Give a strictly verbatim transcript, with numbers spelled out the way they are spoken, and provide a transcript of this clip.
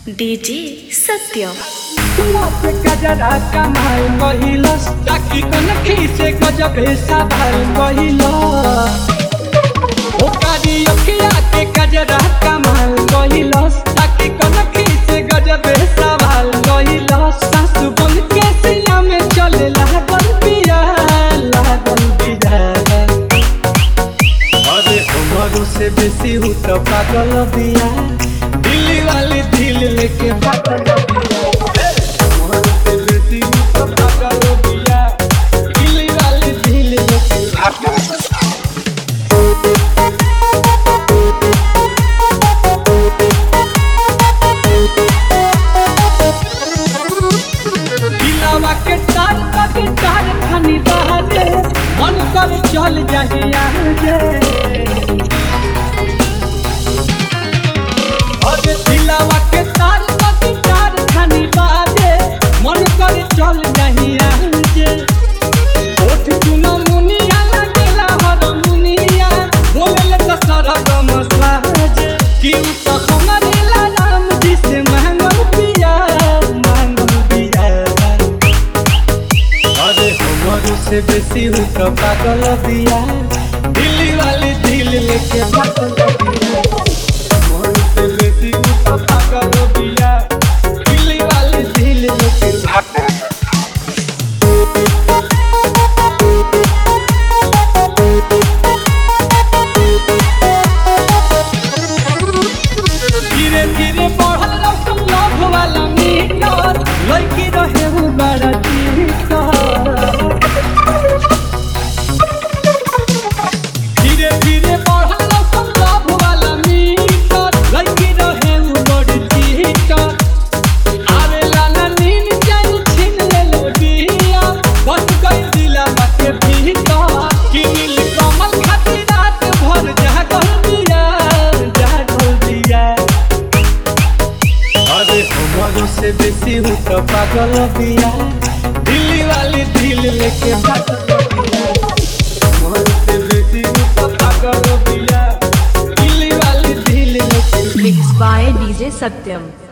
DJ सत्यम गजरा कमाल कहिलस ताकि कनखी से गजब सवाल कहिलस ओ कारी अखिया के गजरा कमाल कहिलस ताकि कनखी से गजब सवाल कहिलस सासु बन के सिया में चले लागल बिया लागल बिया अरे हमरो से बेसी हूँ तो पागल बिया दिल्ली वाली दिल लेके पागल बिया मन कर चल जाइया अरे दिलावा के तार पति तार खानी बाजे मन कर चल जाइया ओठ चुना मुनिया लगेला हर मुनिया बोले तो सरग मसाज कि तो हमारे ला राम जी से मांगल पिया मांगल पिया अरे हमरो से बेसी हूँ तो पागल बिया दिल्ली वाली दिल लेके पागल बिया हमरो से बेसी हूँ तो पागल बिया दिल्ली वाली दिल लेके पागल धीरे धीरे बढ़ल रौशन लव वाला मीटर लड़की रहे हूँ बड़ा चीटर धीरे धीरे बढ़ल रौशन लव वाला मीटर लड़की रहे हूँ बड़ी चीटर आवेला ना नीन जान छीन ले लो बिया बस गई दिला के भीतर कि नील कमल खातिर रात भर जागल बिया जागल बिया अरे हमरो से बेसी हूँ तो पागल बिया दिल्ली वाली दिल लेके पागल बिया हमरो से बेसी हूँ तो पागल बिया दिल्ली वाली दिल लेके मिक्स बाय डीजे सत्यम।